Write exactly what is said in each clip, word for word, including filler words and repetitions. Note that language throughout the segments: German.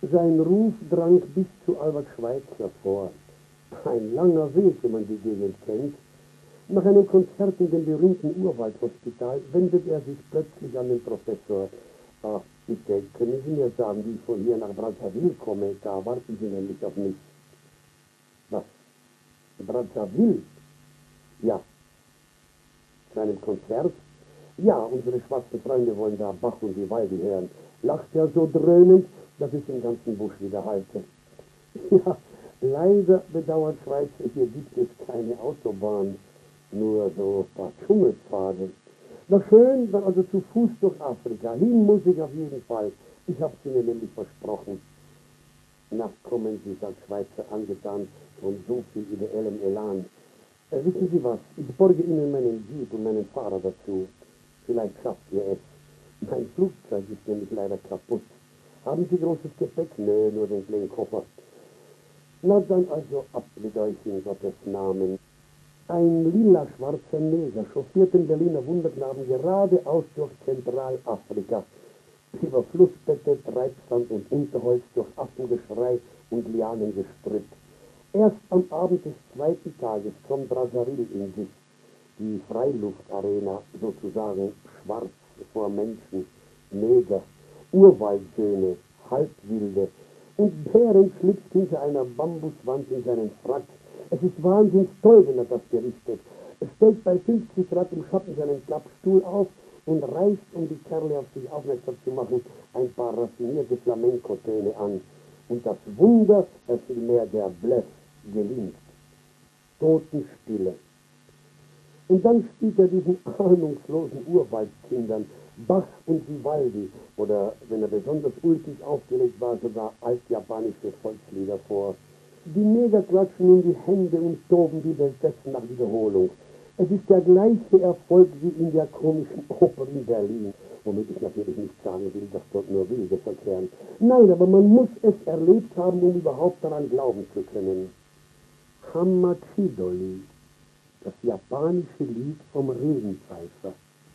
Sein Ruf drang bis zu Albert Schweitzer vor. Ein langer Weg, wenn man die Gegend kennt. Nach einem Konzert in dem berühmten Urwaldhospital wendet er sich plötzlich an den Professor. Ach, bitte, können Sie mir sagen, wie ich von hier nach Brazzaville komme? Da warten Sie nämlich auf mich. Was? Brazzaville? Ja. Zu einem Konzert? Ja, unsere schwarzen Freunde wollen da Bach und Vivaldi hören. Lacht er so dröhnend, dass es im ganzen Busch widerhallte. Ja, leider, bedauert Schweizer, hier gibt es keine Autobahn, nur so ein paar Dschungelpfade. Na schön, dann also zu Fuß durch Afrika. Hin muss ich auf jeden Fall. Ich habe es Ihnen nämlich versprochen. Na, kommen Sie, sagt Schweizer, angetan von so viel ideellem Elan. Äh, wissen Sie was, ich borge Ihnen meinen Jeep und meinen Fahrer dazu. Vielleicht schafft ihr es. Mein Flugzeug ist nämlich leider kaputt. Haben Sie großes Gepäck? Nö, nur den kleinen Koffer. Na dann also ab mit euch in Gottes Namen. Ein lila-schwarzer Neger chauffiert den Berliner Wunderknaben geradeaus durch Zentralafrika. Über Flussbette, Treibsand und Unterholz, durch Affengeschrei und Lianengestrüpp. Erst am Abend des zweiten Tages kommt Brazzaville in Sicht. Die Freiluftarena, sozusagen schwarz vor Menschen, Neger, Urwaldsöhne, Halbwilde, und Bären schlüpft hinter einer Bambuswand in seinen Frack. Es ist wahnsinnig toll, wenn er das berichtet. Er stellt bei fünfzig Grad im Schatten seinen Klappstuhl auf und reißt, um die Kerle auf sich aufmerksam zu machen, ein paar raffinierte Flamenco-Töne an. Und das Wunder, das vielmehr der Bluff, gelingt. Totenstille. Und dann spielt er diesen ahnungslosen Urwaldkindern Bach und Vivaldi oder, wenn er besonders ulkig aufgelegt war, sogar altjapanische Volkslieder vor. Die Neger klatschen in die Hände und toben wie besessen nach Wiederholung. Es ist der gleiche Erfolg wie in der komischen Oper in Berlin, womit ich natürlich nicht sagen will, dass dort nur Wilde verkehren. Nein, aber man muss es erlebt haben, um überhaupt daran glauben zu können. Hamachidoli, das japanische Lied vom Regenpfeifer.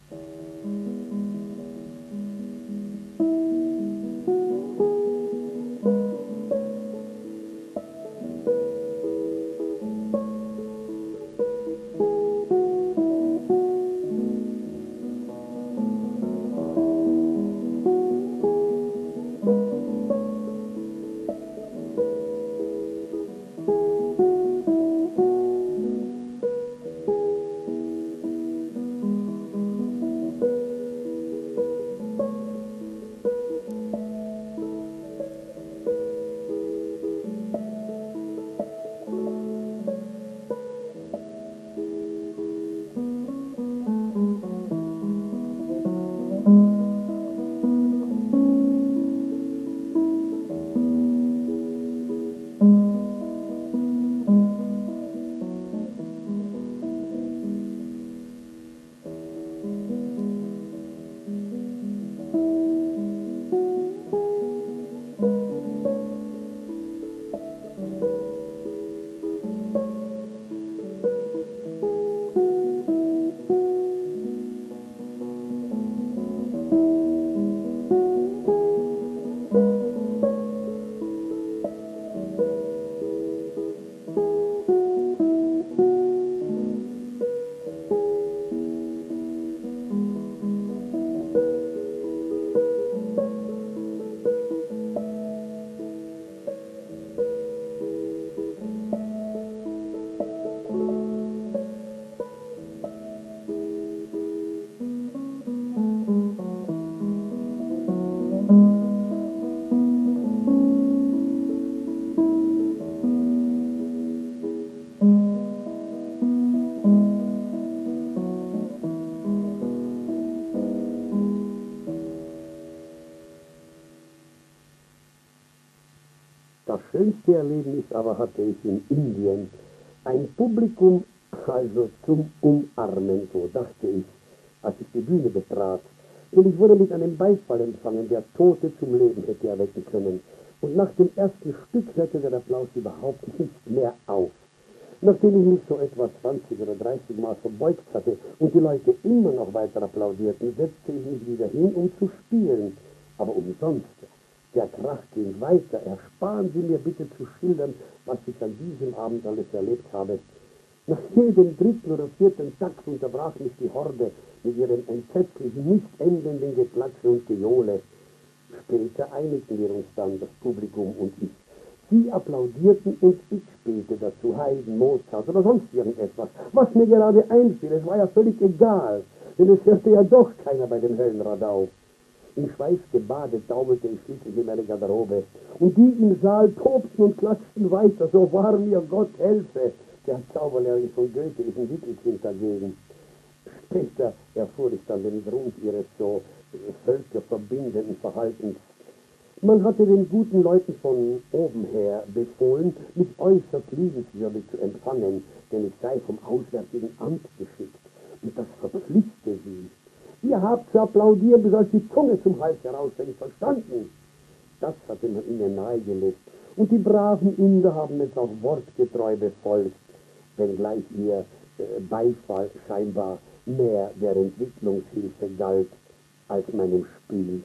Das schönste Erlebnis aber hatte ich in Indien. Ein Publikum, also zum Umarmen, so dachte ich, als ich die Bühne betrat. Und ich wurde mit einem Beifall empfangen, der Tote zum Leben hätte erwecken können. Und nach dem ersten Stück hörte der Applaus überhaupt nicht mehr auf. Nachdem ich mich so etwa zwanzig oder dreißig Mal verbeugt hatte und die Leute immer noch weiter applaudierten, setzte ich mich wieder hin, um zu spielen. Aber umsonst. Der Kreis sprach ging weiter. Ersparen Sie mir bitte zu schildern, was ich an diesem Abend alles erlebt habe. Nach jedem dritten oder vierten Takt unterbrach mich die Horde mit ihrem entsetzlichen, nicht endenden Geklatsche und Gejohle. Später einigten wir uns dann, das Publikum und ich. Sie applaudierten und ich spielte dazu Haydn, Mozart oder sonst irgendetwas, was mir gerade einfiel. Es war ja völlig egal, denn es hörte ja doch keiner bei dem Höllenradau. Im Schweiß gebadet taumelte ich schließlich in meine Garderobe. Und die im Saal tobten und klatschten weiter, so wahr mir Gott helfe. Der Zauberlehrling von Goethe ist ein Wickelkind dagegen. Später erfuhr ich dann den Grund ihres so völkerverbindenden Verhaltens. Man hatte den guten Leuten von oben her befohlen, mich äußerst liebenswürdig zu empfangen, denn ich sei vom Auswärtigen Amt geschickt. Und das verpflichte sie. Ihr habt zu applaudieren, bis euch die Zunge zum Hals heraushängt, verstanden? Das hatte man ihnen nahegelegt. Und die braven Inder haben es auch wortgetreu befolgt, wenngleich ihr äh, Beifall scheinbar mehr der Entwicklungshilfe galt als meinem Spiel.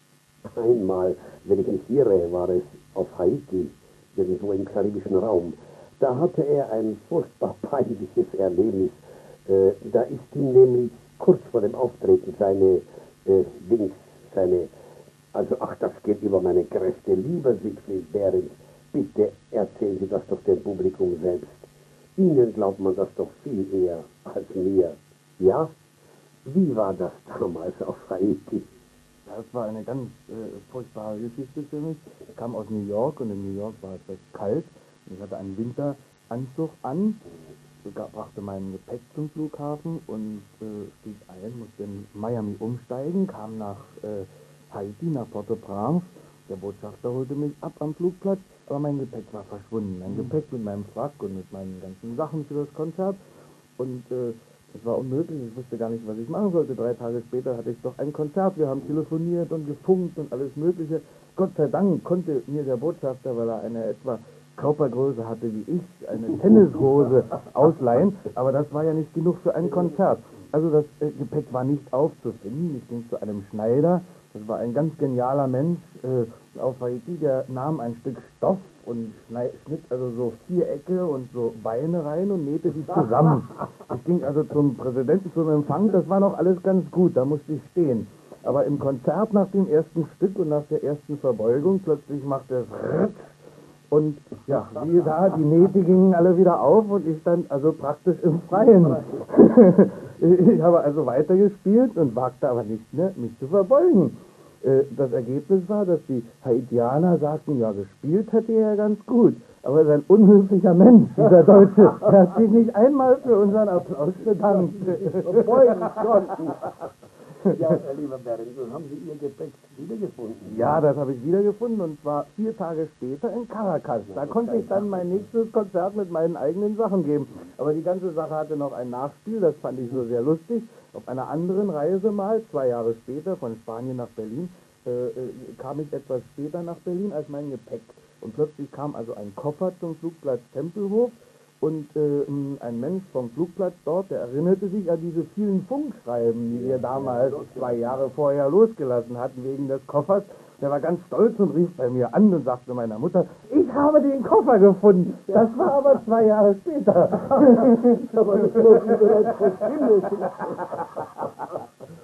Einmal, wenn ich mich irre, war es auf Haiti, irgendwo im karibischen Raum. Da hatte er ein furchtbar peinliches Erlebnis. Äh, da ist ihm nämlich kurz vor dem Auftreten seine äh, Dings, seine, also ach, das geht über meine Kräfte. Lieber Siegfried Behrens, bitte erzählen Sie das doch dem Publikum selbst. Ihnen glaubt man das doch viel eher als mir. Ja? Wie war das damals auf Haiti? Das war eine ganz äh, furchtbare Geschichte für mich. Ich kam aus New York und in New York war es recht kalt. Ich hatte einen Winteranzug an, brachte mein Gepäck zum Flughafen und äh, stieg ein, musste in Miami umsteigen, kam nach äh, Haiti, nach Port-au-Prince. Der Botschafter holte mich ab am Flugplatz, aber mein Gepäck war verschwunden. Mein Gepäck mit meinem Frack und mit meinen ganzen Sachen für das Konzert. Und äh, es war unmöglich, ich wusste gar nicht, was ich machen sollte. Drei Tage später hatte ich doch ein Konzert, wir haben telefoniert und gefunkt und alles Mögliche. Gott sei Dank konnte mir der Botschafter, weil er eine etwa Körpergröße hatte wie ich, eine Tennishose ausleihen, aber das war ja nicht genug für ein Konzert. Also das äh, Gepäck war nicht aufzufinden. Ich ging zu einem Schneider, das war ein ganz genialer Mensch äh, auf Haiti, der nahm ein Stück Stoff und schnitt also so Vierecke und so Beine rein und nähte die zusammen. Ich ging also zum Präsidenten zum Empfang, das war noch alles ganz gut, da musste ich stehen. Aber im Konzert nach dem ersten Stück und nach der ersten Verbeugung plötzlich machte es Ritsch und ja, siehe da, die Nähte gingen alle wieder auf und ich stand also praktisch im Freien. Ich habe also weitergespielt und wagte aber nicht mehr, mich zu verbeugen. Das Ergebnis war, dass die Haitianer sagten, ja, gespielt hätte er ganz gut, aber er ist ein unhöflicher Mensch, dieser Deutsche. Er hat sich nicht einmal für unseren Applaus bedankt. Verbeugen konnten. Ja, Herr lieber Behrens, haben Sie Ihr Gepäck wiedergefunden? Ja, das habe ich wiedergefunden und zwar vier Tage später in Caracas. Da konnte ich dann mein nächstes Konzert mit meinen eigenen Sachen geben. Aber die ganze Sache hatte noch ein Nachspiel, das fand ich so sehr lustig. Auf einer anderen Reise mal, zwei Jahre später, von Spanien nach Berlin, äh, kam ich etwas später nach Berlin als mein Gepäck. Und plötzlich kam also ein Koffer zum Flugplatz Tempelhof. Und äh, ein Mensch vom Flugplatz dort, der erinnerte sich an diese vielen Funkschreiben, die wir damals zwei Jahre vorher losgelassen hatten wegen des Koffers. Der war ganz stolz und rief bei mir an und sagte meiner Mutter, ich habe den Koffer gefunden. Das war aber zwei Jahre später. Aber das war bereits verschwindet.